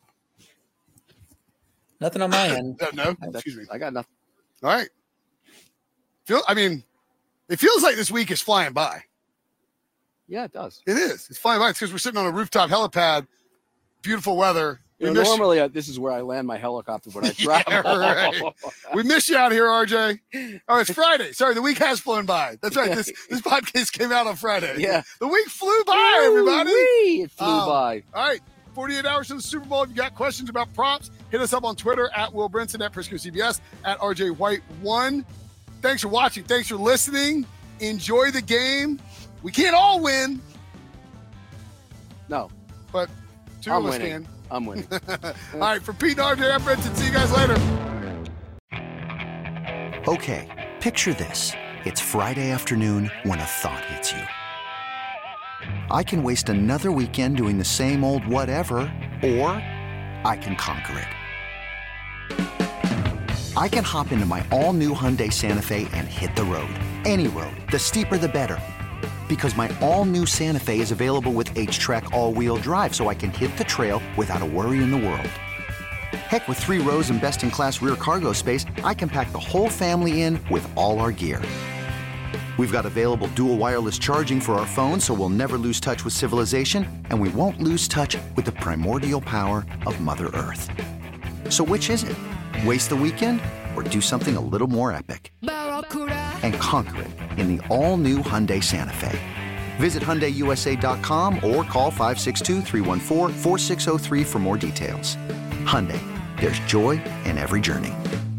Speaker 3: Nothing on my end.
Speaker 1: Uh, no.
Speaker 2: That's-
Speaker 1: Excuse me.
Speaker 2: I got nothing.
Speaker 1: All right. Feel. I mean, it feels like this week is flying by.
Speaker 2: Yeah, it does.
Speaker 1: It is. It's flying by. It's because we're sitting on a rooftop helipad. Beautiful weather. We
Speaker 2: You know,
Speaker 1: miss,
Speaker 2: normally, uh, this is where I land my helicopter when I travel.
Speaker 1: Yeah, right. we miss you out here, R J. Oh, it's Friday. Sorry, the week has flown by. That's right. This this podcast came out on Friday.
Speaker 2: Yeah.
Speaker 1: The week flew by, everybody.
Speaker 2: Woo-wee, it flew
Speaker 1: Um,
Speaker 2: by.
Speaker 1: All right. forty-eight hours to the Super Bowl. If you got questions about props, hit us up on Twitter at Will Brinson, at Prisco C B S, at R J White one. Thanks for watching. Thanks for listening. Enjoy the game. We can't all win,
Speaker 2: No,
Speaker 1: but two
Speaker 2: I'm
Speaker 1: of us
Speaker 2: winning.
Speaker 1: can.
Speaker 2: I'm winning.
Speaker 1: All right. For Pete and R J, I'm Brinson. See you guys later.
Speaker 6: Okay, picture this. It's Friday afternoon when a thought hits you. I can waste another weekend doing the same old whatever, or I can conquer it. I can hop into my all-new Hyundai Santa Fe and hit the road. Any road. The steeper, the better. Because my all-new Santa Fe is available with H-Track all-wheel drive, so I can hit the trail without a worry in the world. Heck, with three rows and best-in-class rear cargo space, I can pack the whole family in with all our gear. We've got available dual wireless charging for our phones, so we'll never lose touch with civilization, and we won't lose touch with the primordial power of Mother Earth. So which is it? Waste the weekend or do something a little more epic? And conquer it in the all-new Hyundai Santa Fe. Visit Hyundai U S A dot com or call five six two, three one four, four six zero three for more details. Hyundai, there's joy in every journey.